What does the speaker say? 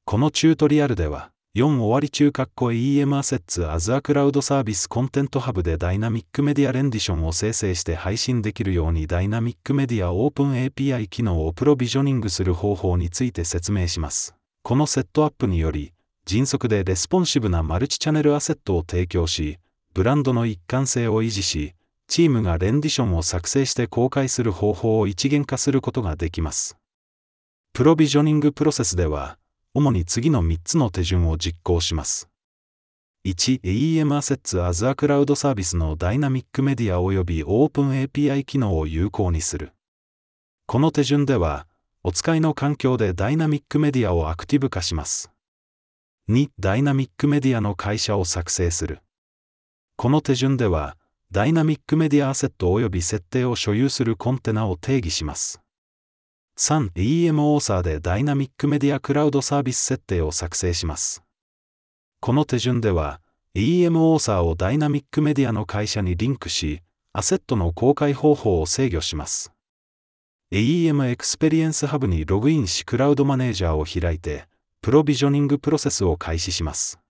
このチュートリアルでは、4終わり中EM Assets as a Cloud Service Content Hub でダイナミックメディアレンディションを生成して配信できるようにダイナミックメディアオープン API 機能をプロビジョニングする方法について説明します。このセットアップにより、迅速でレスポンシブなマルチチャンネルアセットを提供し、ブランドの一貫性を維持し、チームがレンディションを作成して公開する方法を一元化することができます。プロビジョニングプロセスでは、主に次の3つの手順を実行します。1、EM Assets as a Cloud Service のダイナミックメディア及びオープン API 機能を有効にする。この手順では、お使いの環境でダイナミックメディアをアクティブ化します。2、ダイナミックメディアの会社を作成する。この手順では、ダイナミックメディアアセット及び設定を所有するコンテナを定義します。3、EM オーサーでダイナミックメディアクラウドサービス設定を作成します。この手順では、EM オーサーをダイナミックメディアの会社にリンクし、アセットの公開方法を制御します。EM エクスペリエンスハブにログインしクラウドマネージャーを開いて、プロビジョニングプロセスを開始します。